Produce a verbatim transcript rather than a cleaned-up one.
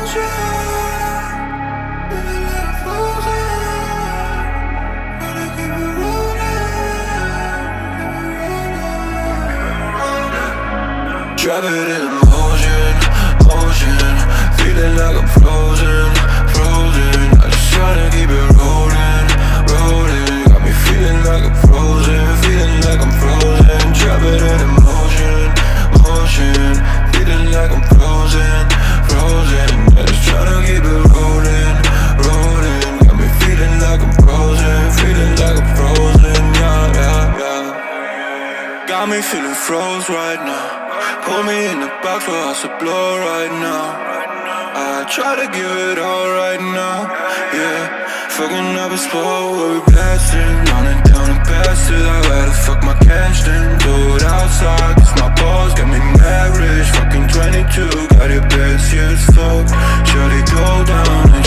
Drop it in motion, motion. Feeling like I'm frozen, frozen. I just tryna keep it rolling, rolling. Got me feeling like I'm frozen, feeling like I'm frozen. Drop it in motion, motion. Feeling like I'm frozen, frozen. I just tryna keep it rolling, rolling. Got me feeling like I'm frozen, feeling like I'm frozen. Yeah, yeah, yeah. Got me feeling froze right now. Put me in the box for us to blow right now. I try to give it all right now, yeah. Fucking up a spot where we blasting, running down and past it. I gotta fuck my cash then, do it outside. Cause my balls got me mad rich, fucking twenty-two. Got it bad, yeah, as fuck. Shawty go down.